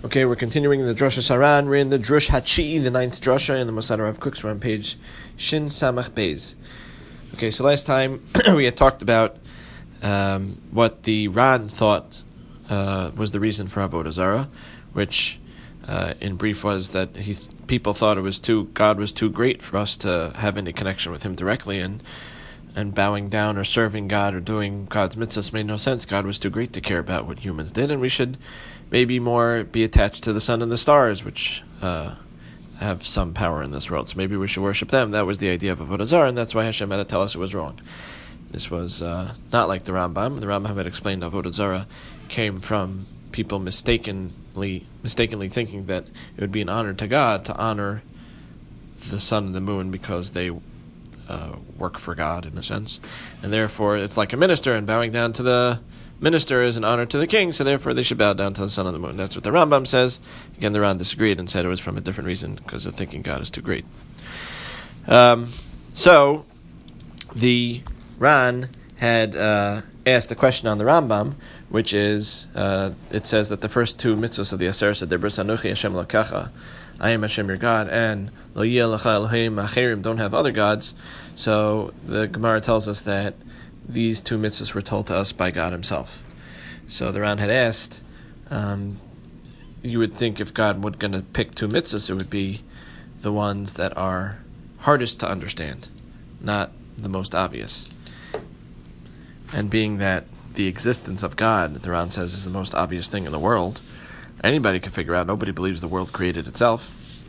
Okay, we're continuing in the Drosha Saran. We're in the Drush Hachi'i, the 9th Drosha in the Mosad Rav Kook. We're on page Shin Samach Beis. Okay, so last time we had talked about what the Ran thought was the reason for Avodah Zarah, which in brief was that people thought God was too great for us to have any connection with Him directly, and bowing down or serving God or doing God's mitzvahs made no sense. God was too great to care about what humans did, and we should maybe more be attached to the sun and the stars, which have some power in this world. So maybe we should worship them. That was the idea of Avodah Zarah, and that's why Hashem had to tell us it was wrong. This was not like the Rambam. The Rambam had explained Avodah Zarah came from people mistakenly thinking that it would be an honor to God to honor the sun and the moon because they work for God in a sense, and therefore it's like a minister, and bowing down to the minister is an honor to the king, so therefore they should bow down to the sun and the moon. That's what the Rambam says. Again, the Ran disagreed and said it was from a different reason, because of thinking God is too great. So the Ran had asked a question on the Rambam, which is, it says that the first two mitzvahs of the Aseret Dibros, Anochi Hashem Lokacha, I am Hashem your God, and Lo Yeh Lecha Elohim Acherim, don't have other gods. So the Gemara tells us that these two mitzvahs were told to us by God Himself. So the Ran had asked, you would think if God were going to pick two mitzvahs, it would be the ones that are hardest to understand, not the most obvious. And being that the existence of God, the Ran says, is the most obvious thing in the world, anybody can figure out. Nobody believes the world created itself.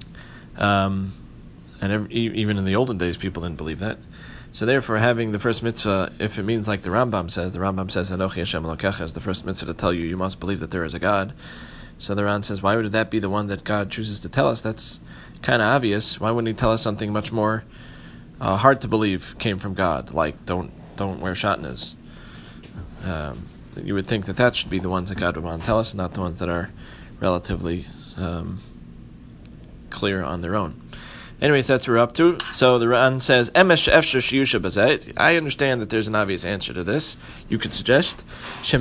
Even in the olden days, people didn't believe that. So therefore, having the first mitzvah, if it means like the Rambam says Anochi Hashem Elokecha is the first mitzvah to tell you must believe that there is a God. So the Ran says, why would that be the one that God chooses to tell us? That's kind of obvious. Why wouldn't He tell us something much more hard to believe came from God, like don't wear shatnez? You would think that should be the ones that God would want to tell us, not the ones that are relatively clear on their own. Anyways, that's what we're up to. So the Ran says, I understand that there's an obvious answer to this. You could suggest, since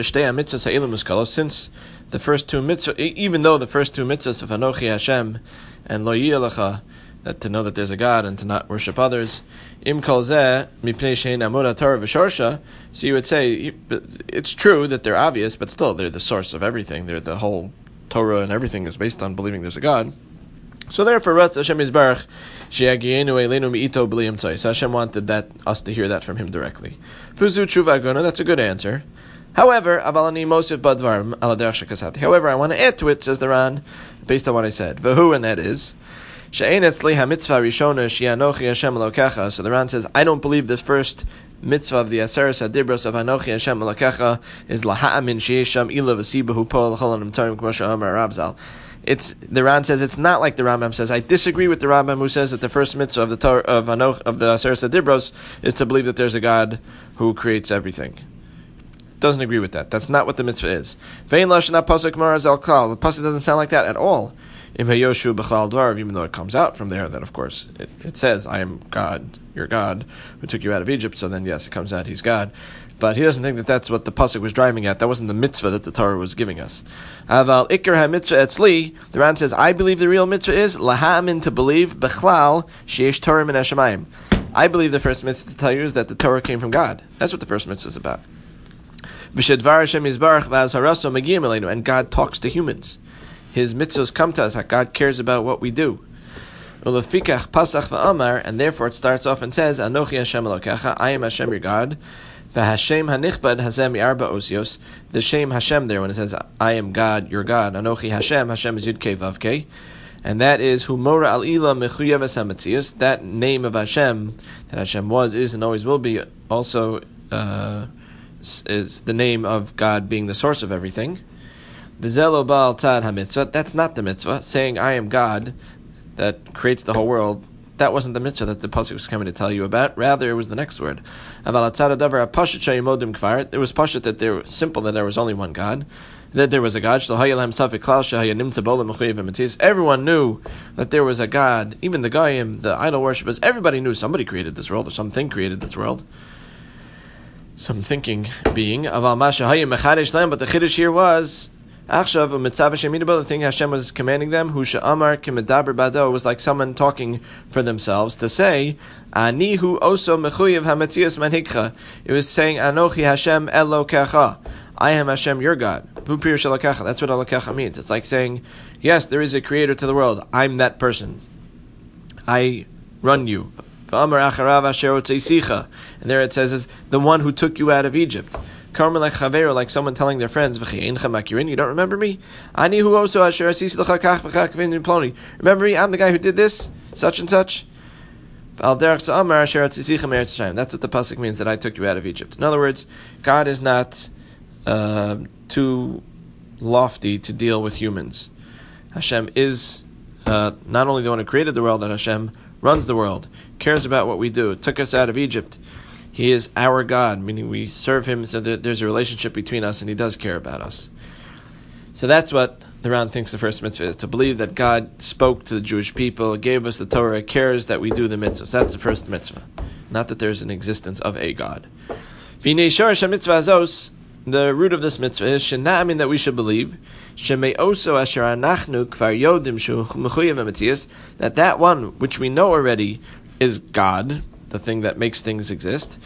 the first two mitzvahs, even though the first two mitzvahs of Anochi Hashem and Lo Yeh Lecha, that to know that there's a God and to not worship others, Im Kol Zeh Mipnei Shein Amud HaTorah V'Shorsha. So you would say it's true that they're obvious, but still they're the source of everything. They're the whole Torah, and everything is based on believing there's a God. So therefore, Ratz Hashem Yisbarach Sheyagienu Eilenu Mi'ito B'li Yimtzai. So Hashem wanted us to hear that from Him directly. Fuzu Tshuva Agona, that's a good answer. However, Avalani Mosif Badvarim Ala Derech Shekasati. However, I want to add to it, says the Ran, based on what I said. V'hu, and that is, She'ein etzli hamitzvah rishona she'anochi Hashem Elokecha. So the Ran says, I don't believe the first mitzvah of the Aseret Dibros of Anochi Hashem Elokecha is laha'amin she'esham ila v'sibahu po l'chol animtarim k'mo she'amar Rabzal. The Ran says it's not like the Rambam says. I disagree with the Rambam who says that the first mitzvah of the Torah of the Aseret Dibros is to believe that there's a God who creates everything. Doesn't agree with that. That's not what the mitzvah is. Vein lashon pasuk marazal klal. The pasuk doesn't sound like that at all. Im hayoshu b'chal dvar, even though it comes out from there that of course it says, I am God, your God, who took you out of Egypt. So then yes, it comes out He's God. But he doesn't think that that's what the pasuk was driving at. That wasn't the mitzvah that the Torah was giving us. Aval ikar ha-mitzvah etzli, the Ran says, I believe the real mitzvah is laha'amin, to believe, b'chlal, sheyesh Torah min hashamayim. I believe the first mitzvah to tell you is that the Torah came from God. That's what the first mitzvah is about. V'shedvar Hashem yizbarach v'az haraso megiyim eleinu, and God talks to humans. His mitzvahs come to us. God cares about what we do. Ulefikach pasach v'amar, and therefore it starts off and says, Anochi Hashem Elokecha, I am Hashem your God. Hashem hanichbad hazem mi'arba osios. The Shem Hashem there when it says I am God, your God. Anochi Hashem. Hashem is Yud Kei Vav Kei, and that is Humora al Ila Mechuyeves Hametzius. That name of Hashem that Hashem was, is, and always will be, also is the name of God being the source of everything. V'zelo Baal Tzad HaMitzvah. That's not the mitzvah. Saying I am God that creates the whole world. That wasn't the mitzvah that the pasuk was coming to tell you about. Rather, it was the next word. It was pashut that they were simple, that there was only one God, that there was a God. Everyone knew that there was a God. Even the Goyim, the idol worshippers, everybody knew somebody created this world, or something created this world. Some thinking being. But the chiddush here was Achshav u'mitzav Hashem midabo, the thing Hashem was commanding them, hu she'amar k'medaber bado, was like someone talking for themselves to say, Ani hu oso mechuyev hametzias manhikcha. It was saying, Anochi Hashem Elokecha. I am Hashem, your God. Hu pirush Elokecha. That's what Elokecha means. It's like saying, yes, there is a creator to the world. I'm that person. I run you. V'amar acharav asher otzeisicha. And there it says, is the one who took you out of Egypt. Like someone telling their friends, you don't remember me? Remember me? I'm the guy who did this, such and such. That's what the pasuk means, that I took you out of Egypt. In other words, God is not too lofty to deal with humans. Hashem is not only the one who created the world, and Hashem runs the world, cares about what we do, took us out of Egypt. He is our God, meaning we serve Him, so that there's a relationship between us, and He does care about us. So that's what the Ran thinks the first mitzvah is, to believe that God spoke to the Jewish people, gave us the Torah, cares that we do the mitzvahs. That's the first mitzvah. Not that there's an existence of a God. The root of this mitzvah is shena'amin, that we should believe, that one which we know already is God, the thing that makes things exist,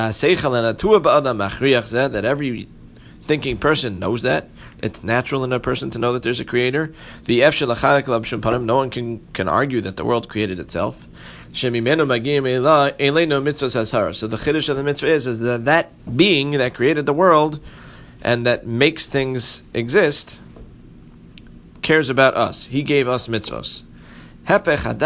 that every thinking person knows that. It's natural in a person to know that there's a creator. No one can argue that the world created itself. So the chiddush of the mitzvah is that being that created the world and that makes things exist cares about us. He gave us mitzvahs. Opposite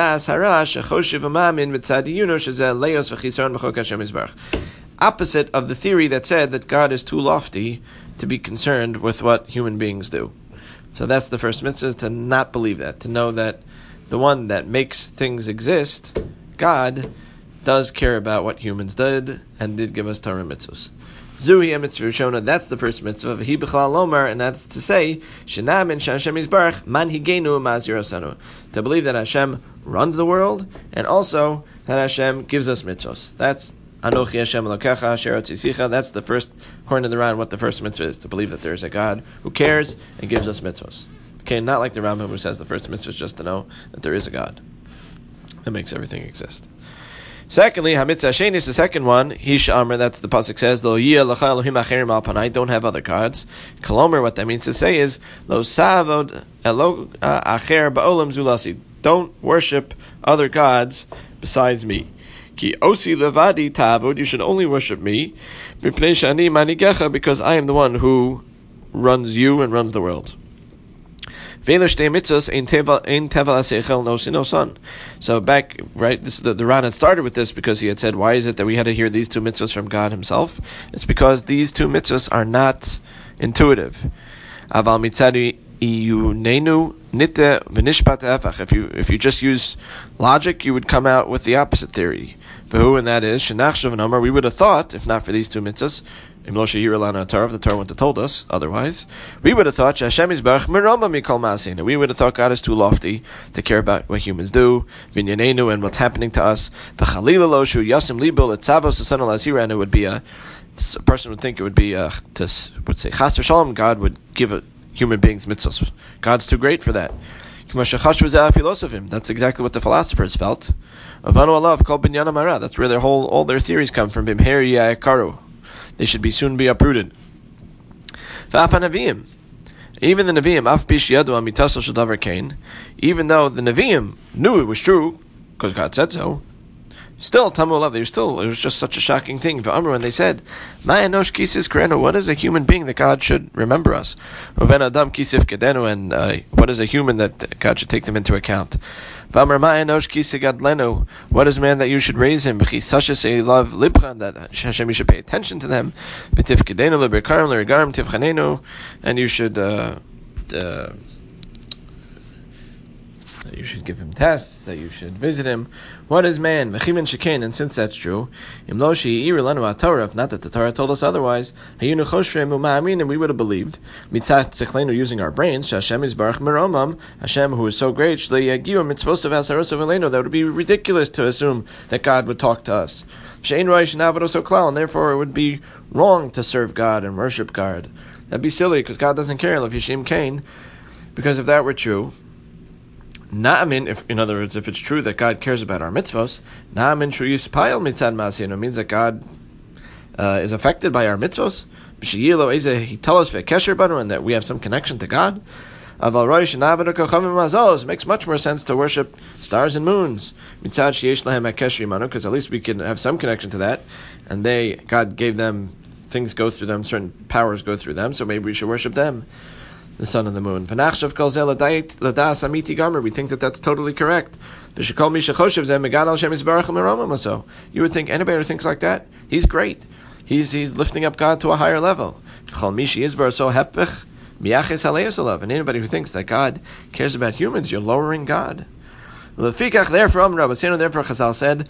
of the theory that said that God is too lofty to be concerned with what human beings do. So that's the first mitzvah, is to not believe that, to know that the one that makes things exist, God, does care about what humans did and did give us Torah mitzvahs. Zuhi mitzvah Rishona, that's the first mitzvah. V'hi b'chlal lomar, and that's to say, shenamin she'Hashem yisbarach manhigenu ma'azir asanu, to believe that Hashem runs the world, and also that Hashem gives us mitzvahs. That's Anochi Hashem Elokecha Asher Otziisicha. That's the first, according to the Ran, what the first mitzvah is, to believe that there is a God who cares and gives us mitzvahs. Okay, not like the Rambam who says the first mitzvah is just to know that there is a God that makes everything exist. Secondly, Hamitzah Sheni is the second one. Hish Amr, that's the pasuk says, Lo yeh lecha Elohim acherim al panai, don't have other gods. Kolomer, what that means to say is, Lo savod elo acher ba'olam zulasi, don't worship other gods besides me. Ki osi levadi tavod, you should only worship me. Mipnei shani manigecha, because I am the one who runs you and runs the world. So back, right, this, the Ran had started with this because he had said, why is it that we had to hear these two mitzvahs from God Himself? It's because these two mitzvahs are not intuitive. If you just use logic, you would come out with the opposite theory. And that is, we would have thought, if not for these two mitzvahs, if the Torah wouldn't have told us otherwise, we would have thought we would have thought God is too lofty to care about what humans do, and what's happening to us. And it would be a person would think it would be would say Chas v'Shalom, God would give human beings mitzvahs. God's too great for that. That's exactly what the philosophers felt. That's where all their theories come from. They should soon be uprooted. Even the Nevi'im, even though the Nevi'im knew it was true, because God said so, still, Tamu Alav, it was just such a shocking thing. When they said, what is a human being that God should remember us? And what is a human that God should take them into account? What is man that you should raise him? That Hashem, you should pay attention to them. And you should give him tests, that you should visit him. What is man? And since that's true, if not that the Torah told us otherwise, and we would have believed, using our brains, Hashem, who is so great, that would be ridiculous to assume that God would talk to us. And therefore it would be wrong to serve God and worship God That'd be silly because God doesn't care. Yishim Kain, because if that were true, Na'amin, in other words, if it's true that God cares about our mitzvos, Na'amin shu yispayel mitzad ma'asinu, means that God is affected by our mitzvos. He tells us v'kesher banu, and that we have some connection to God. Aval roish na'avenu kochavim mazos, makes much more sense to worship stars and moons. Mitzad sheyesh lahem hakesher imanu, because at least we can have some connection to that, and God gave them, things go through them, certain powers go through them, so maybe we should worship them. The sun and the moon. We think that that's totally correct. You would think anybody who thinks like that, he's great. He's lifting up God to a higher level. And anybody who thinks that God cares about humans, you're lowering God. Therefore Chazal said,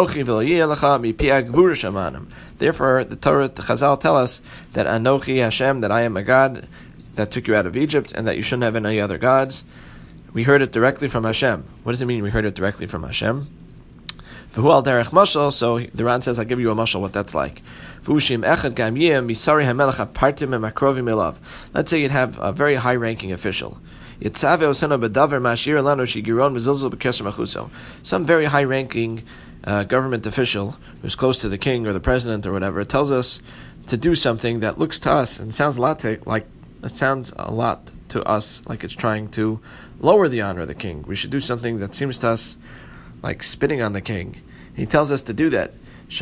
therefore the Torah, the Chazal tell us that Anochi Hashem, that I am a God that took you out of Egypt, and that you shouldn't have any other gods. We heard it directly from Hashem. What does it mean we heard it directly from Hashem? So the Ran says, I'll give you a mashal what that's like. Let's say you'd have a very high-ranking official. Some very high-ranking government official who's close to the king or the president or whatever tells us to do something that looks to us and sounds a lot to us like it's trying to lower the honor of the king. We should do something that seems to us like spitting on the king. He tells us to do that.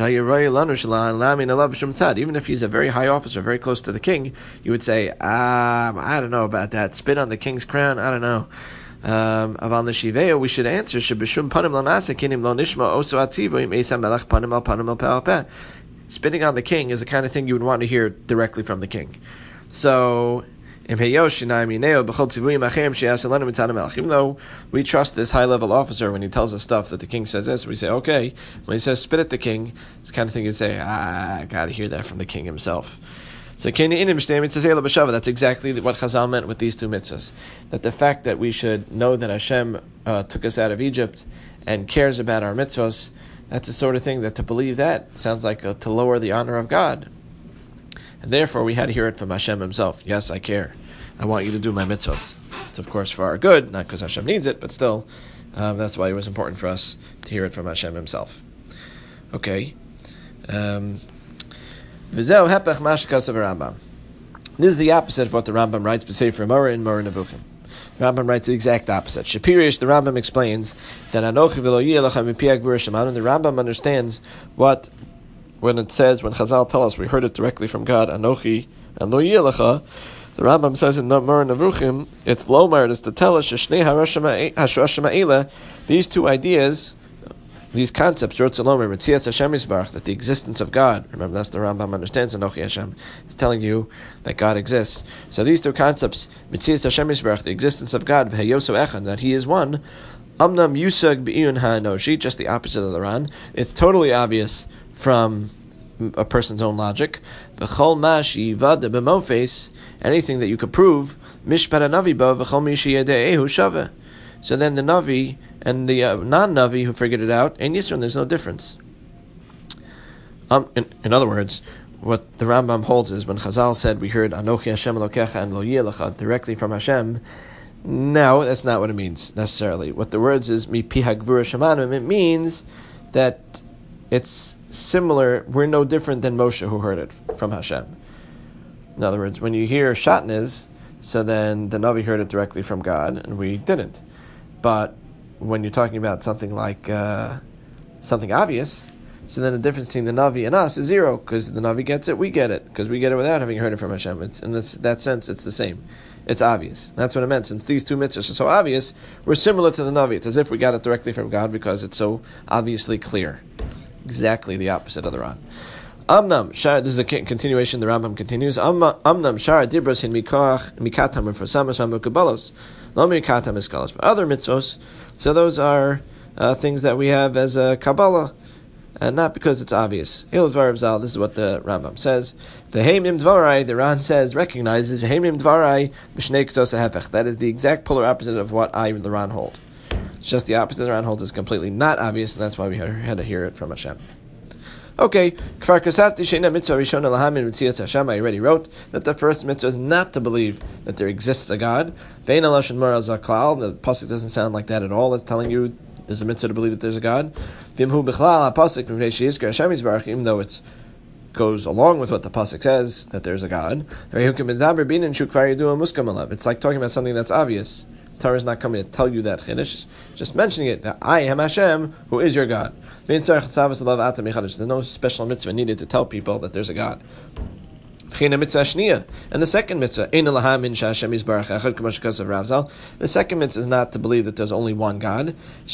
Even if he's a very high officer, very close to the king, you would say, I don't know about that. Spit on the king's crown? I don't know. We should answer, spitting on the king is the kind of thing you would want to hear directly from the king. So, even though we trust this high-level officer when he tells us stuff that the king says this, we say, okay. When he says spit at the king, it's the kind of thing you'd say, I got to hear that from the king himself. So, that's exactly what Chazal meant with these two mitzvahs. That the fact that we should know that Hashem took us out of Egypt and cares about our mitzvahs, that's the sort of thing that to believe that sounds like to lower the honor of God. And therefore, we had to hear it from Hashem himself. Yes, I care. I want you to do my mitzvahs. It's, of course, for our good, not because Hashem needs it, but still, that's why it was important for us to hear it from Hashem himself. Okay. This is the opposite of what the Rambam writes, B'Sefer Moreh in Moreh Nevuchim. The Rambam writes the exact opposite. Shapirish, the Rambam explains that Anochi v'lo yeh lecha mipi hagvura shemanu, the Rambam understands when it says, when Chazal tell us, we heard it directly from God, Anochi and lo yeh lecha, the Rambam says in Moreh Nevuchim, it's lomar, it's to tell us, Shnei hashroshim ha'ela, these two ideas, these concepts, that the existence of God, remember that's the Rambam understands, Anochi Hashem, is telling you that God exists. So these two concepts, the existence of God, that He is one, amnam yusag b'iyun ha'anoshi, just the opposite of the Ran, it's totally obvious from a person's own logic. Anything that you could prove, so then the Navi and the non-Navi who figured it out, and Yisrael, there's no difference. In other words, what the Rambam holds is when Chazal said we heard Anochi Hashem Elokecha and Lo Yeh Lecha directly from Hashem, no, that's not what it means necessarily. What the words is Mi Pi Hagvura Shemanim, it means that it's similar, we're no different than Moshe who heard it from Hashem. In other words, when you hear Shatnez, so then the Navi heard it directly from God, and we didn't. But when you're talking about something like something obvious, so then the difference between the Navi and us is zero, because the Navi gets it, we get it, because we get it without having heard it from Hashem. It's, in that sense, it's the same. It's obvious. That's what it meant. Since these two mitzvahs are so obvious, we're similar to the Navi. It's as if we got it directly from God because it's so obviously clear. Exactly the opposite of the Ran. Amnam shar. This is a continuation. The Rambam continues. Amnam shar dibros in mikatam and for samas hamukabalos, lo mikatam eskalos. But other mitzvos, so those are things that we have as a kabbalah, and not because it's obvious. This is what the Rambam says. The Ran says, recognizes that is the exact polar opposite of what the Ran hold. It's just the opposite the Ran holds is completely not obvious, and that's why we had to hear it from Hashem. Okay, Kfar Kasavti Sheina Mitzvah Rishona Lahamin Mitzias Hashem. I already wrote that the first mitzvah is not to believe that there exists a God. Ve'ena Lashon Mara Zaklal. The pasuk doesn't sound like that at all. It's telling you there's a mitzvah to believe that there's a God. V'imhu Bichlal HaPasuk Mivnei Sheizkar Hashem Yisbarach. Even though it goes along with what the pasuk says that there's a God. It's like talking about something that's obvious. Torah is not coming to tell you that chiddush, just mentioning it, that I am Hashem, who is your God. There's no special mitzvah needed to tell people that there's a God. And the second mitzvah, the second mitzvah is not to believe that there's only one God.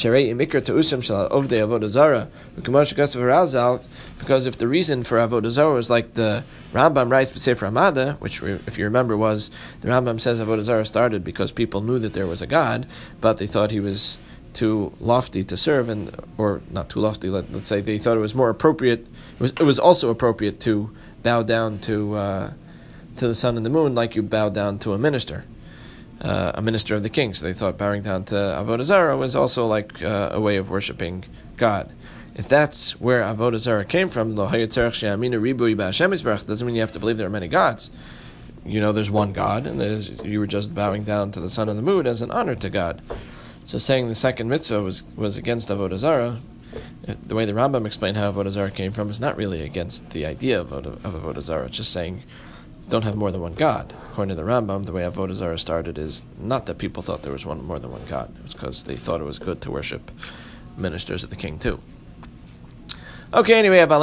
Because if the reason for Avodah Zarah is like the Rambam writes B'Sefer Hamada, which, if you remember, was the Rambam says Avodah Zarah started because people knew that there was a God, but they thought he was too lofty to serve, or not too lofty. Let's say they thought it was more appropriate. It was also appropriate to bow down to the sun and the moon, like you bow down to a minister of the king. So they thought bowing down to Avodah Zarah was also like a way of worshiping God. If that's where Avodah Zarah came from, doesn't mean you have to believe there are many gods. You know, there's one God, and you were just bowing down to the sun and the moon as an honor to God. So saying the second mitzvah was against Avodah Zarah, the way the Rambam explained how Avodah Zarah came from, is not really against the idea of Avodah Zarah. It's just saying, don't have more than one God. According to the Rambam, the way Avodah Zarah started is not that people thought there was more than one God. It was because they thought it was good to worship ministers of the king too. Okay, anyway, so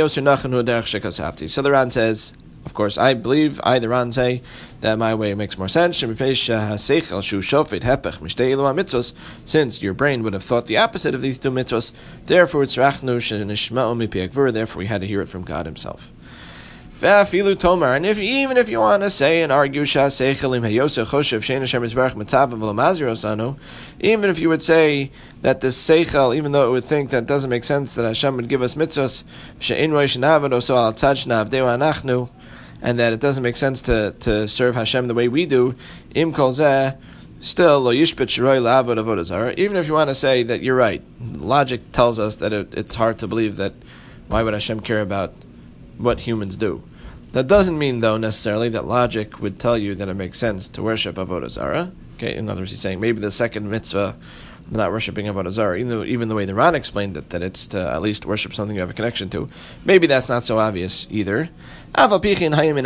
the Ran says, of course, I believe, the Ran say, that my way makes more sense. Since your brain would have thought the opposite of these two mitzvos, therefore we had to hear it from God himself. And even if you want to say and argue, even if you would say that this seichel, even though it would think that doesn't make sense that Hashem would give us mitzvos, and that it doesn't make sense to serve Hashem the way we do, still, even if you want to say that you're right, logic tells us that it's hard to believe that why would Hashem care about what humans do. That doesn't mean, though, necessarily that logic would tell you that it makes sense to worship Avodah Zarah. Okay, in other words, he's saying maybe the second mitzvah, not worshiping Avodah Zarah, even the way the Ran explained it, that it's to at least worship something you have a connection to, maybe that's not so obvious either. Still, even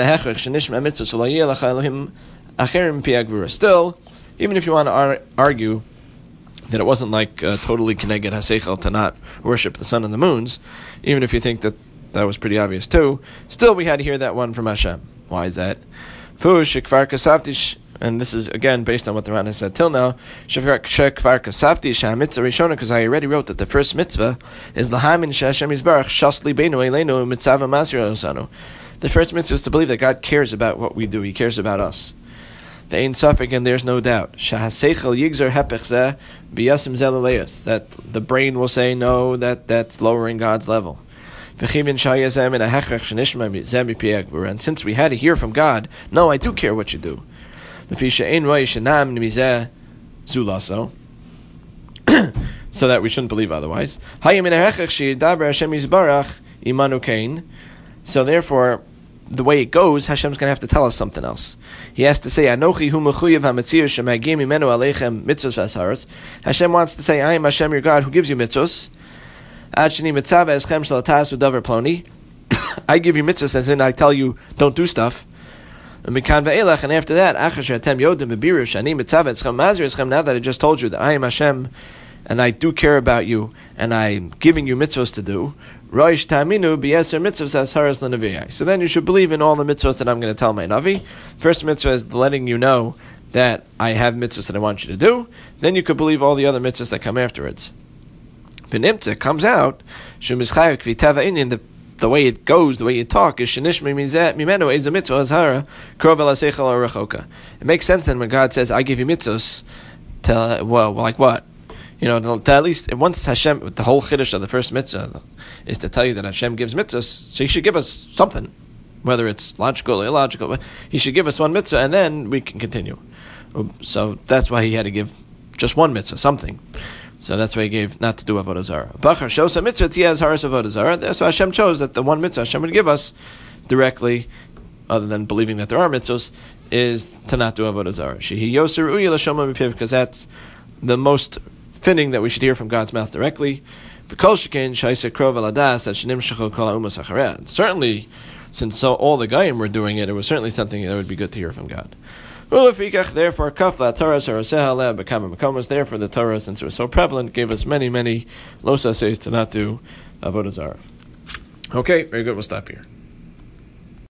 if you want to argue that it wasn't like totally keneged haseichel to not worship the sun and the moons, even if you think that was pretty obvious too, still we had to hear that one from Hashem. Why is that? And this is again based on what the Ran has said till now. Because I already wrote that the first mitzvah is lahamin she'Hashem yisbarach shasli beinu eleinu mitzvah masir osanu. The first mitzvah is to believe that God cares about what we do. He cares about us. The ein safek, and there's no doubt. Shahaseichel yigzer hepech zeh biyasim zelaleus, that the brain will say no, that's lowering God's level. And since we had to hear from God, no, I do care what you do. So that we shouldn't believe otherwise. So therefore, the way it goes, Hashem's going to have to tell us something else. He has to say, Hashem wants to say, I am Hashem your God who gives you mitzvos. I give you mitzvahs, as in I tell you, don't do stuff. And after that, now that I just told you that I am Hashem, and I do care about you, and I'm giving you mitzvahs to do, so then you should believe in all the mitzvahs that I'm going to tell my Navi. First mitzvah is letting you know that I have mitzvahs that I want you to do. Then you could believe all the other mitzvahs that come afterwards. It comes out, the way it goes, the way you talk, is it makes sense then when God says, I give you mitzvahs, like what? To at least, once Hashem, the whole chiddush of the first mitzvah is to tell you that Hashem gives mitzvahs, so He should give us something, whether it's logical or illogical, but He should give us one mitzvah, and then we can continue. So that's why He had to give just one mitzvah, something. So that's why he gave not to do avodah zarah. Bachar shosa mitzvah tiyaz haras avodah zarah. So Hashem chose that the one mitzvah Hashem would give us directly, other than believing that there are mitzvahs, is to not do avodah zarah. Shehi yoser u'yil hashoma b'piv, because that's the most fitting that we should hear from God's mouth directly. B'kol shekain shaisa krov aladas at shenim shechol kol ha'umas achareh. Certainly, since all the Goyim were doing it, it was certainly something that would be good to hear from God. Therefore, kafla Torah saraseh bekama makomas. Therefore, the Torah, since it was so prevalent, gave us many losas to not do avodah zarah. Okay, very good. We'll stop here.